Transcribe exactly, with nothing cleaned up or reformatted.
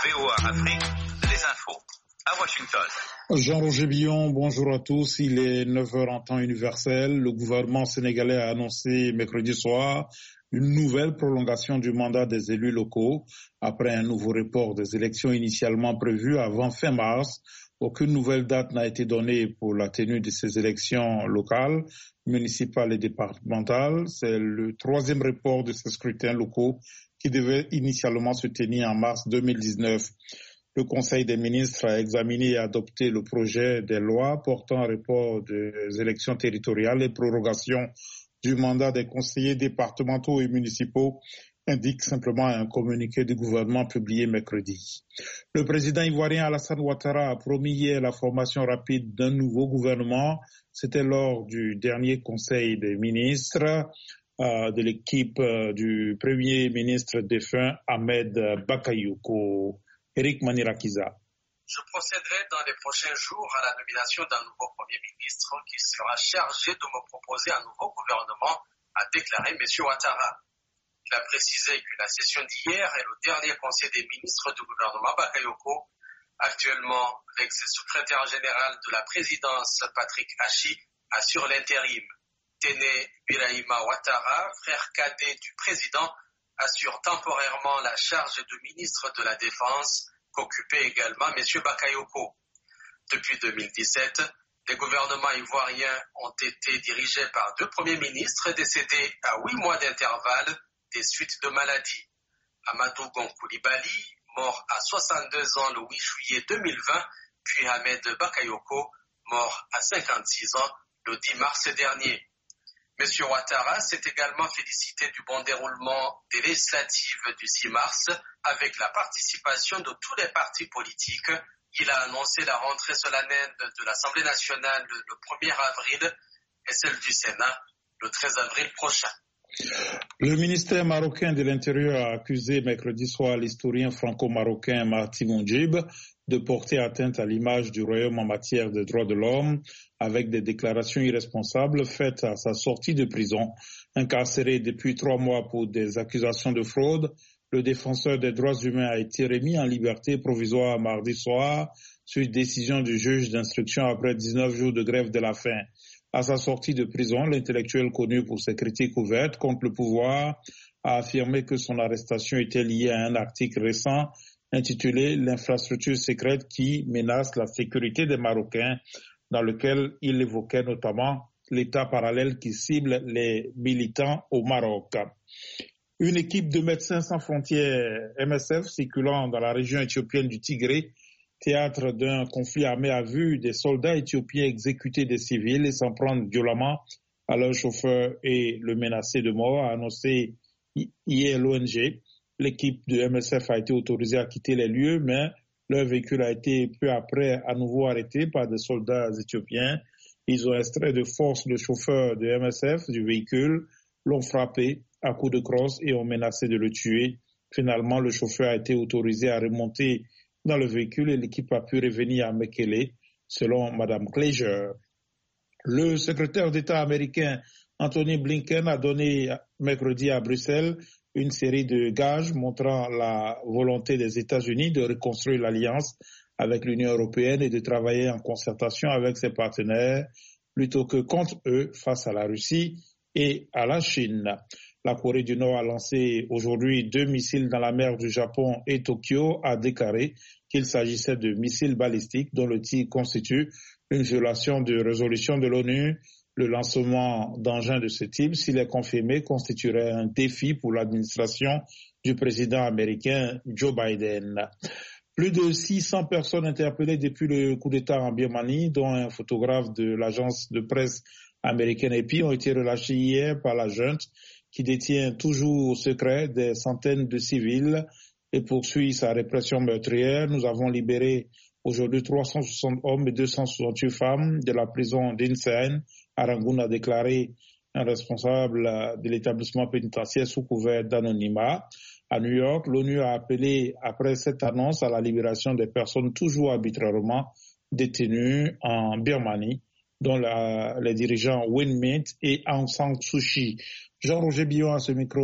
V O A Afrique, les infos à Washington. Jean-Roger Billon, bonjour à tous. Il est neuf heures en temps universel. Le gouvernement sénégalais a annoncé mercredi soir une nouvelle prolongation du mandat des élus locaux après un nouveau report des élections initialement prévues avant fin mars. Aucune nouvelle date n'a été donnée pour la tenue de ces élections locales, municipales et départementales. C'est le troisième report de ces scrutins locaux qui devait initialement se tenir en mars deux mille dix-neuf. Le Conseil des ministres a examiné et adopté le projet de loi portant report des élections territoriales et prorogation du mandat des conseillers départementaux et municipaux, indique simplement un communiqué du gouvernement publié mercredi. Le président ivoirien Alassane Ouattara a promis hier la formation rapide d'un nouveau gouvernement. C'était lors du dernier Conseil des ministres euh, de l'équipe euh, du premier ministre défunt Ahmed Bakayoko. Eric Manirakiza. Je procéderai dans les prochains jours à la nomination d'un nouveau Premier ministre qui sera chargé de me proposer un nouveau gouvernement, a déclaré M. Ouattara. Il a précisé que la session d'hier est le dernier conseil des ministres du gouvernement Bakayoko. Actuellement, l'ex-secrétaire général de la présidence, Patrick Hachi, assure l'intérim. Téné Birahima Ouattara, frère cadet du président, assure temporairement la charge de ministre de la Défense qu'occupait également M. Bakayoko. Depuis deux mille dix-sept, les gouvernements ivoiriens ont été dirigés par deux premiers ministres décédés à huit mois d'intervalle des suites de maladies. Amadou Gon Coulibaly, mort à soixante-deux ans le huit juillet deux mille vingt, puis Ahmed Bakayoko, mort à cinquante-six ans le dix mars dernier. M. Ouattara s'est également félicité du bon déroulement des législatives du six mars avec la participation de tous les partis politiques. Il a annoncé la rentrée solennelle de l'Assemblée nationale le premier avril et celle du Sénat le treize avril prochain. Le ministère marocain de l'Intérieur a accusé mercredi soir l'historien franco-marocain Marti Moundjib de porter atteinte à l'image du royaume en matière de droits de l'homme avec des déclarations irresponsables faites à sa sortie de prison. Incarcéré depuis trois mois pour des accusations de fraude, le défenseur des droits humains a été remis en liberté provisoire mardi soir sur décision du juge d'instruction après dix-neuf jours de grève de la faim. À sa sortie de prison, l'intellectuel connu pour ses critiques ouvertes contre le pouvoir a affirmé que son arrestation était liée à un article récent intitulé « L'infrastructure secrète qui menace la sécurité des Marocains », dans lequel il évoquait notamment l'État parallèle qui cible les militants au Maroc. Une équipe de Médecins sans frontières, M S F, circulant dans la région éthiopienne du Tigré, théâtre d'un conflit armé, a vu des soldats éthiopiens exécuter des civils et s'en prendre violemment à leur chauffeur et le menacer de mort, a annoncé hier l'O N G. L'équipe de M S F a été autorisée à quitter les lieux, mais leur véhicule a été peu après à nouveau arrêté par des soldats éthiopiens. Ils ont extrait de force le chauffeur de M S F du véhicule, l'ont frappé à coups de crosse et ont menacé de le tuer. Finalement, le chauffeur a été autorisé à remonter dans le véhicule et l'équipe a pu revenir à Mekele, selon Mme Kleiser. Le secrétaire d'État américain Anthony Blinken a donné mercredi à Bruxelles une série de gages montrant la volonté des États-Unis de reconstruire l'alliance avec l'Union européenne et de travailler en concertation avec ses partenaires plutôt que contre eux face à la Russie et à la Chine. La Corée du Nord a lancé aujourd'hui deux missiles dans la mer du Japon et Tokyo a déclaré qu'il s'agissait de missiles balistiques dont le tir constitue une violation de résolution de l'ONU. Le lancement d'engins de ce type, s'il est confirmé, constituerait un défi pour l'administration du président américain Joe Biden. Plus de six cents personnes interpellées depuis le coup d'État en Birmanie, dont un photographe de l'agence de presse américaine A P, ont été relâchées hier par la junte qui détient toujours au secret des centaines de civils et poursuit sa répression meurtrière. Nous avons libéré aujourd'hui trois cent soixante hommes et deux cent soixante-huit femmes de la prison d'Insein. À Rangoon, a déclaré un responsable de l'établissement pénitentiaire sous couvert d'anonymat. À New York, l'ONU a appelé, après cette annonce, à la libération des personnes toujours arbitrairement détenues en Birmanie, dont la, les dirigeants Win Myint et Aung San Suu Kyi. Jean-Roger Billon à ce micro.